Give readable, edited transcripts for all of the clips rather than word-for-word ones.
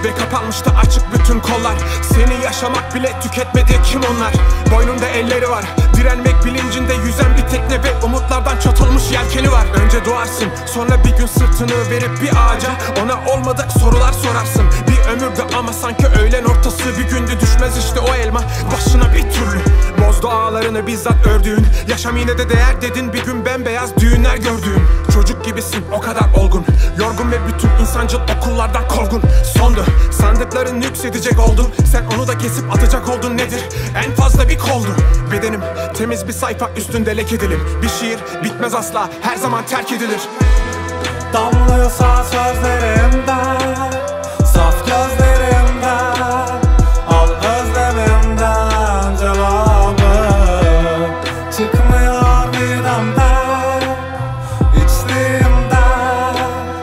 ve kapanmıştı açık bütün kollar. Seni yaşamak bile tüketmedi, kim onlar? Boynunda elleri var, direnmek bilincinde yüzen bir tekne ve umutlardan çatılmış yelkeni var. Önce doğarsın, sonra bir gün sırtını verip bir ağaca ona olmadık sorular sorarsın. Bir ömürdü ama sanki öğlen ortası bir gündü. Düşmez işte o elma başına bir türlü. Bozdu ağlarını bizzat ördüğün, yaşam yine de değer dedin, bir gün bembeyaz düğünler gördüğün. Çocuk gibisin o kadar olgun, yorgun ve bütün insancıl okullardan kovgun. Sondu, sandıkların yüksedecek oldun, sen onu da kesip atacak oldun. Nedir? En fazla bir koldu. Bedenim temiz bir sayfa, üstünde leke dilim. Bir şiir bitmez asla, her zaman terk edilir. Damlıyorsa sözlerimden, saf gözlerimden, al özlemimden cevabı. Çıkmıyor midemden, içtiğimden,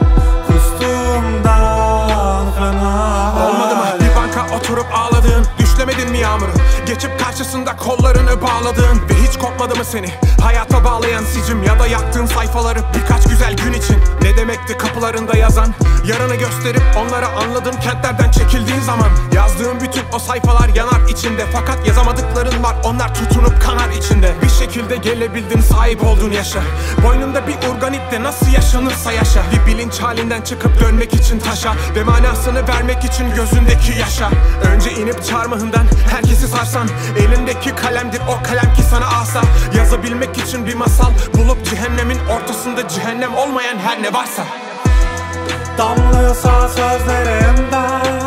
kustuğumdan fena. Olmadı mı bir banka oturup ağladığın? Düşlemedin mi yağmuru? Geçip karşısında kollarını bağladığın ve hiç kopmadı mı seni hayata bağlayan sicim ya da yaktığın sayfaları birkaç güzel gün için? Ne demekti kapılarında yazan? Yarını gösterip onlara anladığın kentlerden çekildiğin zaman. Yazdığın bütün o sayfalar yanar içinde, fakat yazamadıkların var, onlar tutunup kanar içinde. Bir şekilde gelebildin sahip olduğun yaşa. Boynunda bir urgan iple nasıl yaşanırsa yaşa. Bir bilinç halinden çıkıp dönmek için taşa ve manasını vermek için gözündeki yaşa. Önce inip çarmıhından herkesi sarsan, elindeki kalemdir o kalem ki sana asa. Yazabilmek için bir masal bulup cehennemin ortasında cehennem olmayan her ne varsa. Damlıyorsa sözlerimden,